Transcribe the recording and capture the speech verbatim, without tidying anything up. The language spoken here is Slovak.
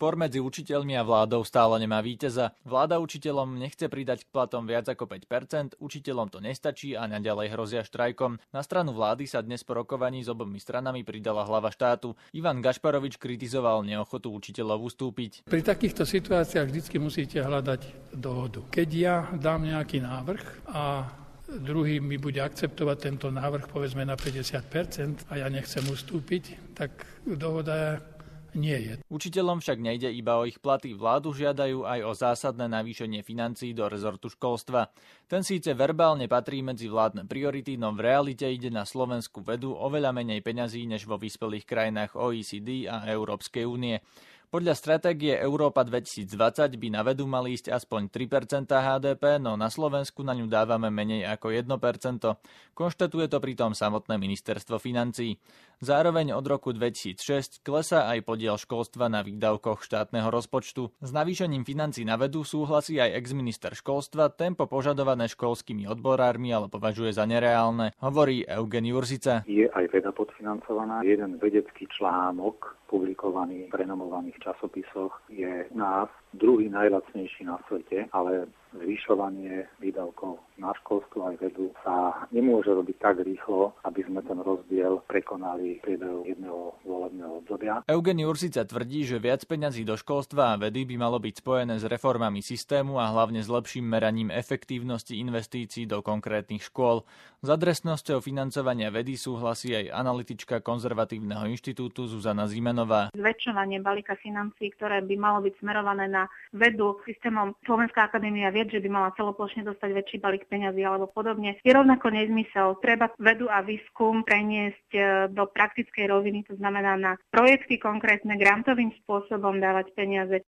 Spor medzi učiteľmi a vládou stále nemá víťaza. Vláda učiteľom nechce pridať k platom viac ako päť percent, učiteľom to nestačí a naďalej hrozia štrajkom. Na stranu vlády sa dnes po rokovaní s obomi stranami pridala hlava štátu. Ivan Gašparovič kritizoval neochotu učiteľov ustúpiť. Pri takýchto situáciách vždy musíte hľadať dohodu. Keď ja dám nejaký návrh a druhý mi bude akceptovať tento návrh povedzme na päťdesiat percent a ja nechcem ustúpiť, tak dohoda nie je. Učiteľom však nejde iba o ich platy. Vládu žiadajú aj o zásadné navýšenie financií do rezortu školstva. Ten síce verbálne patrí medzi vládne priority, no v realite ide na slovenskú vedu oveľa menej peňazí než vo vyspelých krajinách ó é cé dé a Európskej únie. Podľa stratégie Európa dvetisícdvadsať by na vedu mali ísť aspoň tri percentá há dé pé, no na Slovensku na ňu dávame menej ako jedno percento. Konštatuje to pritom samotné ministerstvo financií. Zároveň od roku dvetisícšesť klesá aj podiel školstva na výdavkoch štátneho rozpočtu. S navýšením financií na vedu súhlasí aj exminister školstva, tempo požadované školskými odborármi ale považuje za nereálne, hovorí Eugen Jurzica. Je aj veda podfinancovaná. Jeden vedecký článok publikovaný v renomovaných časopisoch je u nás druhý najlacnejší na svete, ale zvyšovanie výdavkov na školstvo aj vedu sa nemôže robiť tak rýchlo, aby sme ten rozdiel prekonali v priebehu jedného volebného obdobia. Eugen Jurzica tvrdí, že viac peňazí do školstva a vedy by malo byť spojené s reformami systému a hlavne s lepším meraním efektívnosti investícií do konkrétnych škôl. S adresnosťou financovania vedy súhlasí aj analytička Konzervatívneho inštitútu Zuzana Zimenová. Zväčšovanie balíka financií, ktoré by malo byť smerované na vedu systémom Slovenská akadémia vied, že by mala celoplošne dostať väčší balík peňazí alebo podobne, je rovnako nezmysel. Treba vedu a výskum preniesť do praktickej roviny, to znamená na projekty konkrétne grantovým spôsobom dávať peniaze.